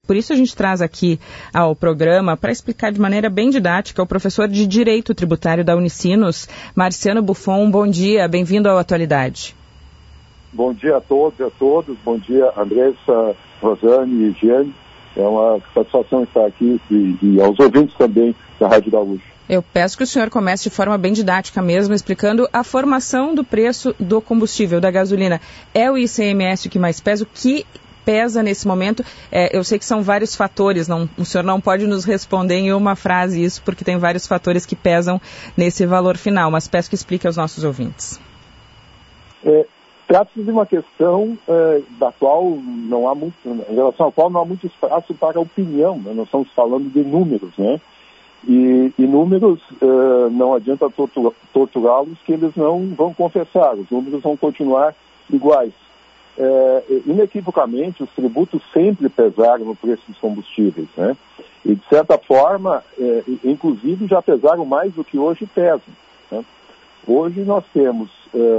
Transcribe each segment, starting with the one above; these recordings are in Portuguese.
por isso a gente traz aqui ao programa, para explicar de maneira bem didática, o professor de Direito Tributário da Unicinos, Marciano Buffon. Bom dia, bem-vindo ao Atualidade. Bom dia a todos e a todas. Bom dia, Andressa, Rosane e Giane. É uma satisfação estar aqui e aos ouvintes também da Rádio Gaúcha. Eu peço que o senhor comece de forma bem didática mesmo, explicando a formação do preço do combustível, da gasolina. É o ICMS o que mais pesa? O que pesa nesse momento? Eu sei que são vários fatores, o senhor não pode nos responder em uma frase isso, porque tem vários fatores que pesam nesse valor final, mas peço que explique aos nossos ouvintes. Trata-se de uma questão da qual não há muito, em relação à qual não há muito espaço para opinião, né? Nós estamos falando de números, né? E números não adianta torturá-los, que eles não vão confessar, os números vão continuar iguais. Inequivocamente, os tributos sempre pesaram no preço dos combustíveis, né? E, de certa forma, inclusive já pesaram mais do que hoje pesam, né? Hoje nós temos,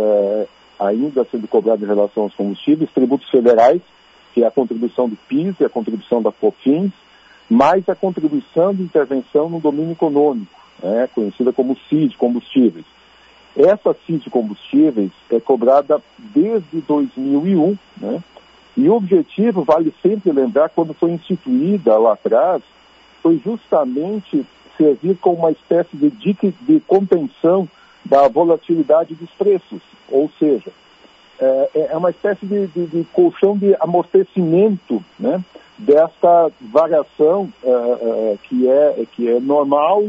ainda sendo cobrado em relação aos combustíveis, tributos federais, que é a contribuição do PIS e a contribuição da COFINS, mais a contribuição de intervenção no domínio econômico, né, conhecida como CID Combustíveis. Essa CID Combustíveis é cobrada desde 2001, né, e o objetivo, vale sempre lembrar, quando foi instituída lá atrás, foi justamente servir como uma espécie de dica de contenção da volatilidade dos preços, ou seja, é uma espécie de colchão de amortecimento, né, dessa variação que é normal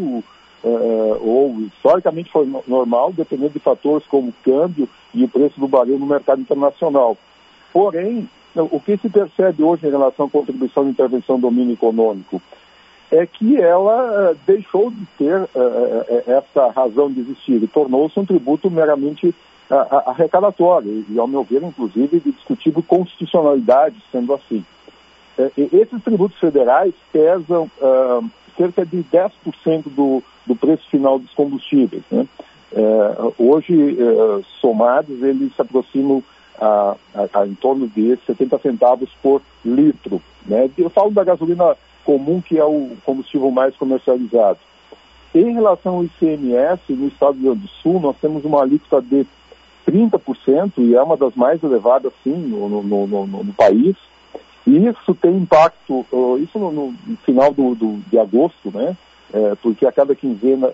ou historicamente foi normal, dependendo de fatores como o câmbio e o preço do barril no mercado internacional. Porém, o que se percebe hoje em relação à contribuição de intervenção do domínio econômico é que ela deixou de ter essa razão de existir e tornou-se um tributo meramente arrecadatório e, ao meu ver, inclusive, de discutível constitucionalidade, sendo assim. Esses tributos federais pesam cerca de 10% do preço final dos combustíveis, né? Hoje, somados, eles se aproximam a em torno de 70 centavos por litro, né? Eu falo da gasolina comum, que é o combustível mais comercializado. Em relação ao ICMS, no estado do Rio Grande do Sul, nós temos uma alíquota de 30%, e é uma das mais elevadas, sim, no país. E isso tem impacto, isso no final de agosto, né? Porque a cada quinzena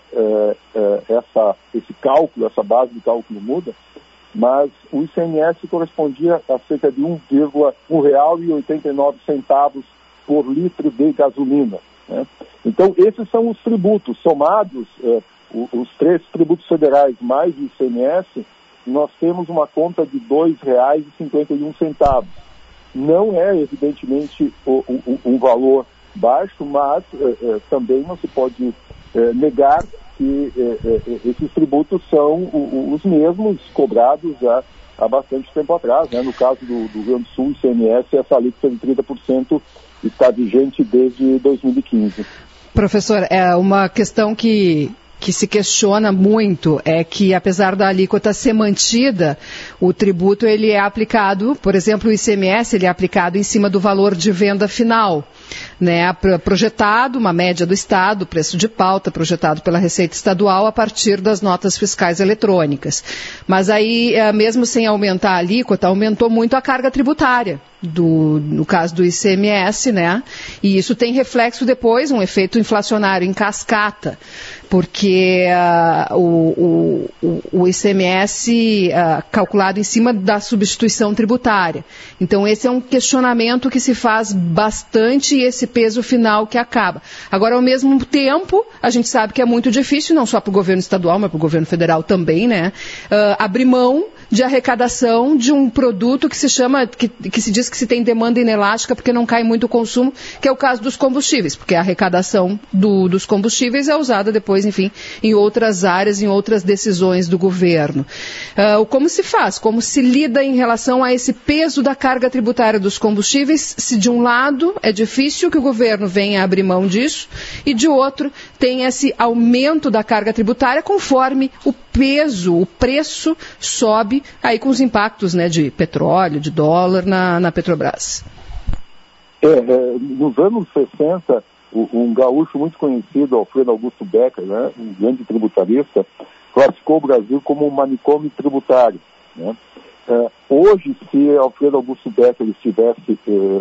esse cálculo, essa base de cálculo muda, mas o ICMS correspondia a cerca de R$1,89 por litro de gasolina, né? Então, esses são os tributos somados, os 3 tributos federais mais o ICMS, nós temos uma conta de R$2,51. Não é, evidentemente, um valor baixo, mas também não se pode negar que esses tributos são os mesmos cobrados há bastante tempo atrás, né? No caso do Rio Grande do Sul, o ICMS, essa alíquota de 30% está vigente desde 2015. Professor, é uma questão que se questiona muito é que, apesar da alíquota ser mantida, o tributo ele é aplicado, por exemplo, o ICMS, ele é aplicado em cima do valor de venda final, né, projetado, uma média do Estado, preço de pauta projetado pela Receita Estadual a partir das notas fiscais eletrônicas. Mas aí, mesmo sem aumentar a alíquota, aumentou muito a carga tributária. No caso do ICMS, né? E isso tem reflexo depois, um efeito inflacionário em cascata, porque o ICMS calculado em cima da substituição tributária. Então, esse é um questionamento que se faz bastante, e esse peso final que acaba. Agora, ao mesmo tempo, a gente sabe que é muito difícil, não só para o governo estadual, mas para o governo federal também, né? Abrir mão de arrecadação de um produto que se chama, que se diz que se tem demanda inelástica porque não cai muito o consumo, que é o caso dos combustíveis, porque a arrecadação dos combustíveis é usada depois, enfim, em outras áreas, em outras decisões do governo. Como se faz? Como se lida em relação a esse peso da carga tributária dos combustíveis, se de um lado é difícil que o governo venha abrir mão disso, e de outro tem esse aumento da carga tributária conforme o peso, o preço sobe, aí com os impactos, né, de petróleo, de dólar na Petrobras. Nos anos 60, um gaúcho muito conhecido, Alfredo Augusto Becker, né, um grande tributarista, classificou o Brasil como um manicômio tributário, né? Hoje, se Alfredo Augusto Becker estivesse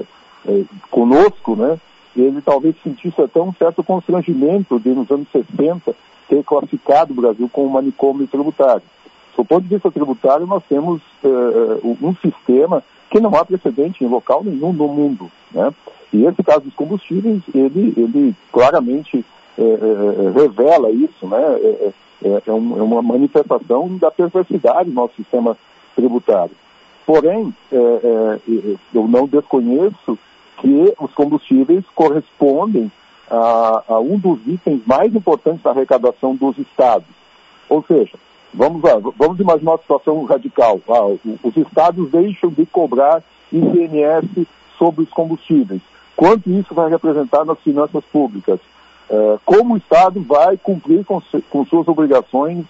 conosco, né, ele talvez sentisse até um certo constrangimento de, nos anos 60, ter classificado o Brasil como um manicômio tributário. Do ponto de vista tributário, nós temos um sistema que não há precedente em local nenhum no mundo, né? E esse caso dos combustíveis, ele claramente revela isso, né? É uma manifestação da perversidade do nosso sistema tributário. Porém, eu não desconheço que os combustíveis correspondem a um dos itens mais importantes da arrecadação dos estados. Ou seja, vamos imaginar uma situação radical. Os estados deixam de cobrar ICMS sobre os combustíveis. Quanto isso vai representar nas finanças públicas? Como o Estado vai cumprir com suas obrigações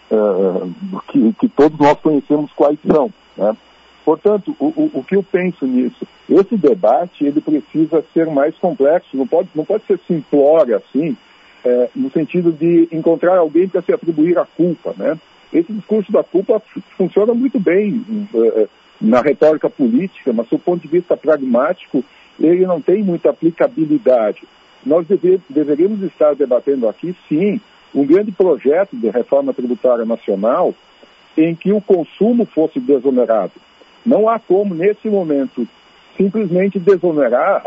que todos nós conhecemos quais são, né? Portanto, o que eu penso nisso? Esse debate ele precisa ser mais complexo, não pode ser simplório assim, no sentido de encontrar alguém para se atribuir a culpa, né? Esse discurso da culpa funciona muito bem na retórica política, mas do ponto de vista pragmático, ele não tem muita aplicabilidade. Nós deveríamos estar debatendo aqui, sim, um grande projeto de reforma tributária nacional em que o consumo fosse desonerado. Não há como, nesse momento, simplesmente desonerar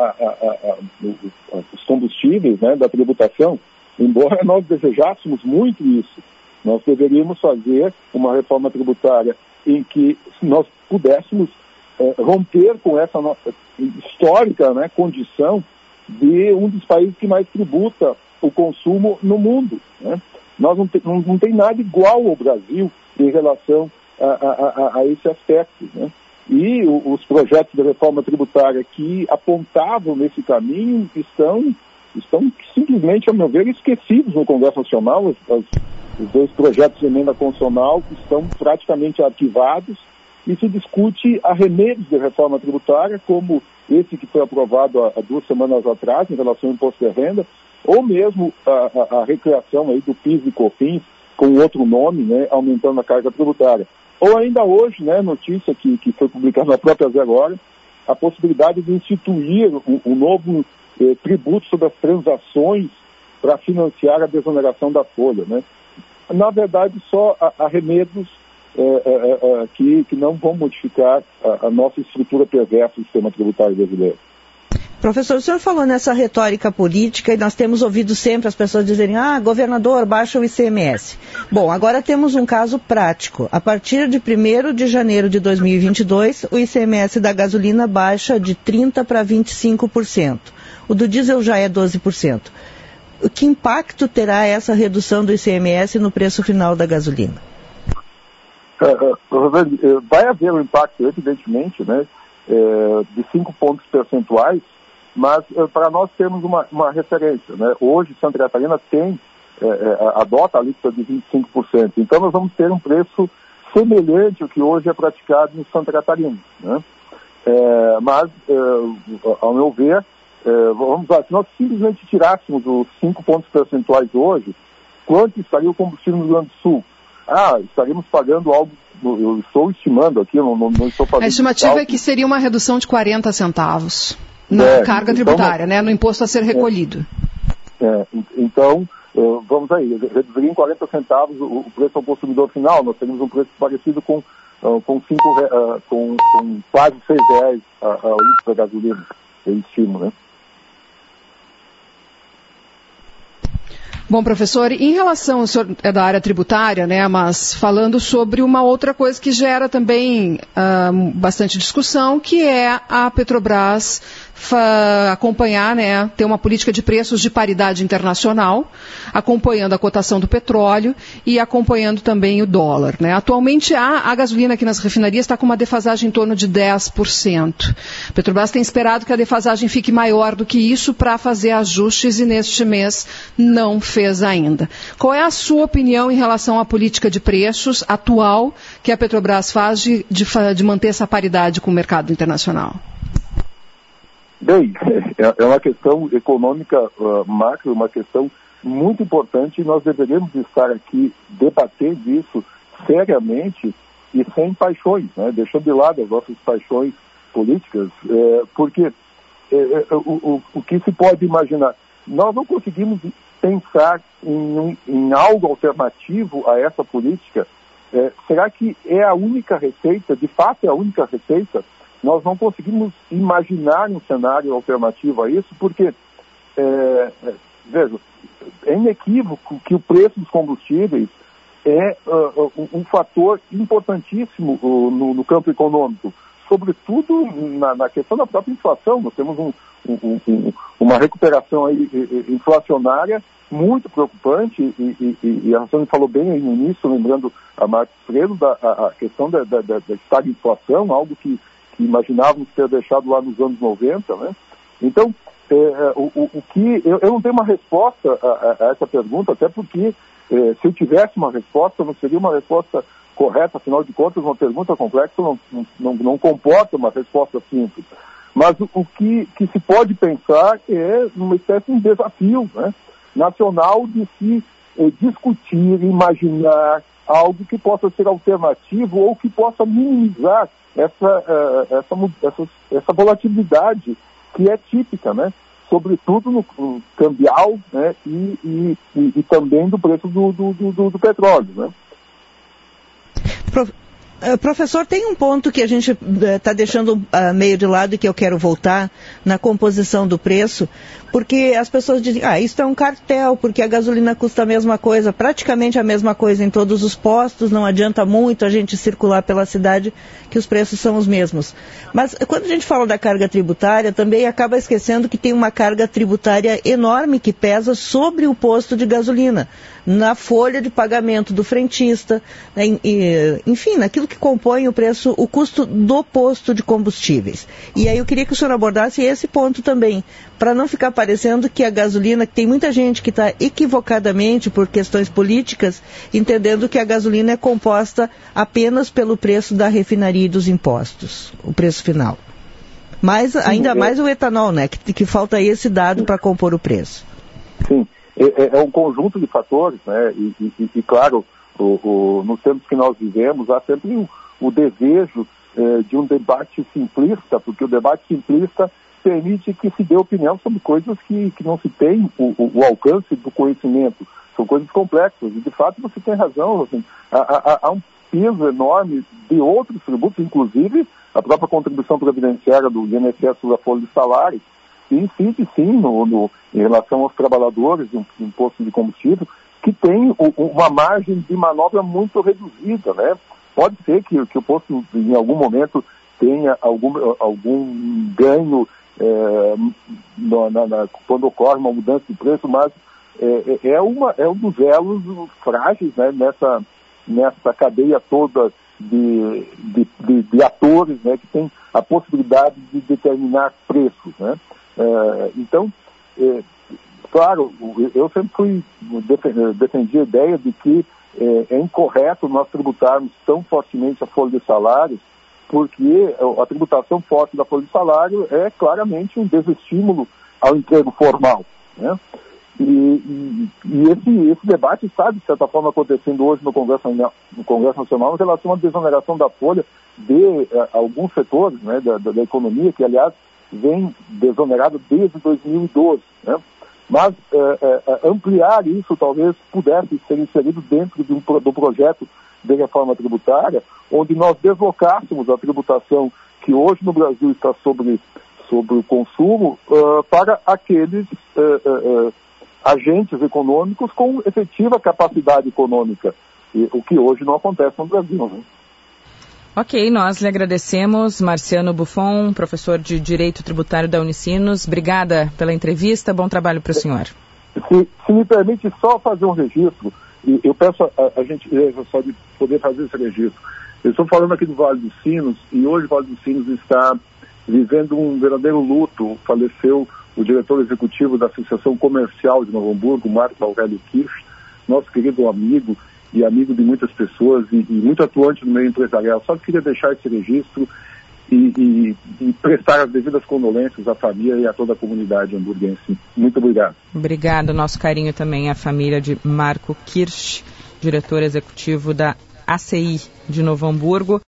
os combustíveis, né, da tributação, embora nós desejássemos muito isso. Nós deveríamos fazer uma reforma tributária em que nós pudéssemos romper com essa nossa histórica, né, condição de um dos países que mais tributa o consumo no mundo, né? Nós não tem nada igual ao Brasil em relação a esse aspecto, né? E os projetos de reforma tributária que apontavam nesse caminho estão simplesmente, a meu ver, esquecidos no Congresso Nacional. Os dois projetos de emenda constitucional estão praticamente arquivados e se discute arremedos de reforma tributária, como esse que foi aprovado há 2 semanas atrás, em relação ao imposto de renda, ou mesmo a recriação aí do PIS e COFINS, com outro nome, né, aumentando a carga tributária. Ou ainda hoje, né, notícia que foi publicada na própria Zero Hora, a possibilidade de instituir um novo tributo sobre as transações para financiar a desoneração da folha, né? Na verdade, só arremedos que não vão modificar a nossa estrutura perversa do sistema tributário brasileiro. Professor, o senhor falou nessa retórica política e nós temos ouvido sempre as pessoas dizerem: governador, baixa o ICMS. Bom, agora temos um caso prático. A partir de 1º de janeiro de 2022, o ICMS da gasolina baixa de 30% para 25%. O do diesel já é 12%. Que impacto terá essa redução do ICMS no preço final da gasolina? Vai haver um impacto, evidentemente, né, de 5 pontos percentuais, mas para nós termos uma referência, né? Hoje Santa Catarina adota a alíquota de 25%, então nós vamos ter um preço semelhante ao que hoje é praticado em Santa Catarina, né? Mas, ao meu ver, vamos lá, se nós simplesmente tirássemos os 5 pontos percentuais hoje, quanto estaria o combustível no Rio Grande do Sul? Estaríamos pagando algo, eu estou estimando aqui, não estou fazendo... A estimativa é que seria uma redução de 40 centavos na carga tributária, né, no imposto a ser recolhido. Então, vamos aí, reduziria em 40 centavos o preço ao consumidor final. Nós teríamos um preço parecido com quase R$6 ao litro da gasolina, eu estimo, né? Bom, professor, em relação, o senhor é da área tributária, né, mas falando sobre uma outra coisa que gera também bastante discussão, que é a Petrobras acompanhar, né, ter uma política de preços de paridade internacional, acompanhando a cotação do petróleo e acompanhando também o dólar, né. Atualmente a gasolina aqui nas refinarias está com uma defasagem em torno de 10%. A Petrobras tem esperado que a defasagem fique maior do que isso para fazer ajustes e neste mês não fez ainda. Qual é a sua opinião em relação à política de preços atual que a Petrobras faz de manter essa paridade com o mercado internacional? Bem, é uma questão econômica macro, uma questão muito importante, e nós deveríamos estar aqui debatendo isso seriamente e sem paixões, né? Deixando de lado as nossas paixões políticas, porque o que se pode imaginar, nós não conseguimos pensar em algo alternativo a essa política. Será que é a única receita? De fato é a única receita? Nós não conseguimos imaginar um cenário alternativo a isso, porque, veja, é inequívoco que o preço dos combustíveis é um fator importantíssimo no campo econômico, sobretudo na questão da própria inflação. Nós temos uma recuperação aí inflacionária muito preocupante, e a Rosane falou bem aí no início, lembrando a Marcos Freire, a questão da estagflação, algo que imaginávamos ter deixado lá nos anos 90, né? Então, eu não tenho uma resposta a essa pergunta, até porque se eu tivesse uma resposta, não seria uma resposta correta, afinal de contas, uma pergunta complexa não comporta uma resposta simples. Mas o que se pode pensar é uma espécie de desafio, né, nacional, de se discutir, imaginar algo que possa ser alternativo ou que possa minimizar essa volatilidade que é típica, né? Sobretudo no cambial, né? E também do preço do petróleo, né? Professor, tem um ponto que a gente está deixando meio de lado e que eu quero voltar na composição do preço, porque as pessoas dizem, isso é um cartel, porque a gasolina custa a mesma coisa, praticamente a mesma coisa em todos os postos, não adianta muito a gente circular pela cidade que os preços são os mesmos. Mas quando a gente fala da carga tributária, também acaba esquecendo que tem uma carga tributária enorme que pesa sobre o posto de gasolina, na folha de pagamento do frentista, né, enfim, naquilo que compõe o preço, o custo do posto de combustíveis. E aí eu queria que o senhor abordasse esse ponto também, para não ficar parecendo que a gasolina, que tem muita gente que está equivocadamente por questões políticas, entendendo que a gasolina é composta apenas pelo preço da refinaria e dos impostos, o preço final. Mas ainda mais o etanol, né, que falta esse dado para compor o preço. Sim, é um conjunto de fatores, né, e claro, nos tempos que nós vivemos, há sempre o desejo de um debate simplista, porque o debate simplista permite que se dê opinião sobre coisas que não se tem o alcance do conhecimento. São coisas complexas, e de fato você tem razão, assim, há um peso enorme de outros tributos, inclusive a própria contribuição previdenciária do INSS sobre a folha de salário, que incide sim em relação aos trabalhadores do imposto de combustível, que tem uma margem de manobra muito reduzida, né? Pode ser que o posto em algum momento tenha algum ganho quando ocorre uma mudança de preço, mas é um dos elos frágeis, né, nessa cadeia toda de atores, né, que tem a possibilidade de determinar preços, né? Então, claro, eu sempre defendi a ideia de que é incorreto nós tributarmos tão fortemente a folha de salários, porque a tributação forte da folha de salário é claramente um desestímulo ao emprego formal, né? E esse debate está, de certa forma, acontecendo hoje no Congresso Nacional em relação à desoneração da folha de alguns setores, né, da economia, que, aliás, vem desonerado desde 2012, né? Mas ampliar isso talvez pudesse ser inserido dentro do projeto de reforma tributária, onde nós deslocássemos a tributação que hoje no Brasil está sobre o consumo para aqueles agentes econômicos com efetiva capacidade econômica, o que hoje não acontece no Brasil, né? Ok, nós lhe agradecemos, Marciano Buffon, professor de Direito Tributário da Unicinos. Obrigada pela entrevista, bom trabalho para o senhor. Se me permite só fazer um registro, eu peço a gente só de poder fazer esse registro. Eu estou falando aqui do Vale dos Sinos, e hoje o Vale dos Sinos está vivendo um verdadeiro luto. Faleceu o diretor executivo da Associação Comercial de Novo Hamburgo, Marcos Aurélio Kirsch, nosso querido amigo, e amigo de muitas pessoas, e muito atuante no meio empresarial. Só queria deixar esse registro e prestar as devidas condolências à família e a toda a comunidade hamburguense. Muito obrigado. Obrigado. Nosso carinho também à família de Marco Kirsch, diretor executivo da ACI de Novo Hamburgo.